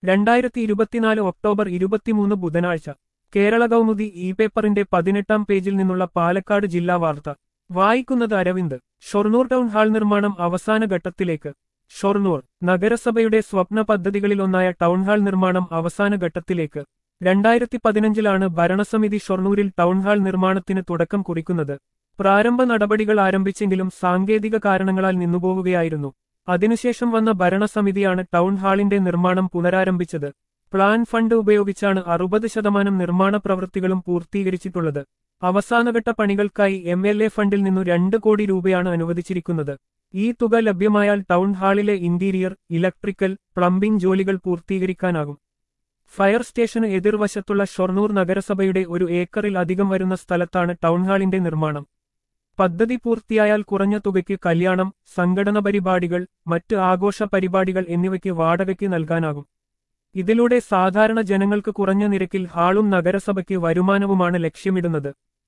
2024 October 23 ബുധനാഴ്ച Kerala Kaumudi E പേപ്പറിന്റെ 18-ാം പേജിൽ നിന്നുള്ള പാലക്കാട് ജില്ലാ വാർത്ത വായിക്കുന്നത് അരവിന്ദ്. ഷൊർണൂർ ടൗൺ ഹാൾ നിർമ്മാണം അവസാന ഘട്ടത്തിലേക്ക്. ഷൊർണൂർ നഗരസഭയുടെ സ്വപ്ന പദ്ധതികളിലൊന്നായ ടൗൺ ഹാൾ നിർമ്മാണം അവസാന ഘട്ടത്തിലേക്ക്. 2015-ലാണ് ഭരണസമിതി ഷൊർണൂരിൽ ടൗൺ ഹാൾ നിർമ്മാണത്തിന് തുടക്കം കുറിക്കുന്നത്. പ്രാരംഭ നടപടികൾ ആരംഭിച്ചെങ്കിലും സാങ്കേതിക കാരണങ്ങളാൽ നിന്നുപോവുകയായിരുന്നു. അതിനുശേഷം വന്ന ഭരണസമിതിയാണ് ടൗൺ ഹാളിന്റെ നിർമ്മാണം പുനരാരംഭിച്ചത്. പ്ലാൻ ഫണ്ട് ഉപയോഗിച്ചാണ് 60% നിർമ്മാണ പ്രവൃത്തികളും പൂർത്തീകരിച്ചിട്ടുള്ളത്. അവസാനഘട്ട പണികൾക്കായി MLA ഫണ്ടിൽ നിന്നു 2 കോടി രൂപയാണ് അനുവദിച്ചിരിക്കുന്നത്. ഈ തുക ലഭ്യമായാൽ ടൗൺ ഹാളിലെ ഇന്റീരിയർ, ഇലക്ട്രിക്കൽ, പ്ലംബിംഗ് ജോലികൾ പൂർത്തീകരിക്കാനാകും. ഫയർ സ്റ്റേഷന് എതിർവശത്തുള്ള ഷൊർണൂർ നഗരസഭയുടെ 1 ഏക്കറിൽ അധികം വരുന്ന സ്ഥലത്താണ് ടൗൺ ഹാളിന്റെ നിർമ്മാണം. പദ്ധതി പൂർത്തിയായാൽ കുറഞ്ഞ തുകയ്ക്ക് കല്യാണം, സംഘടന പരിപാടികൾ, മറ്റ് ആഘോഷ പരിപാടികൾ എന്നിവയ്ക്ക് വാടകയ്ക്ക് നൽകാനാകും. ഇതിലൂടെ സാധാരണ ജനങ്ങൾക്ക് കുറഞ്ഞ നിരക്കിൽ ഹാളും നഗരസഭയ്ക്ക് വരുമാനവുമാണ് ലക്ഷ്യമിടുന്നത്.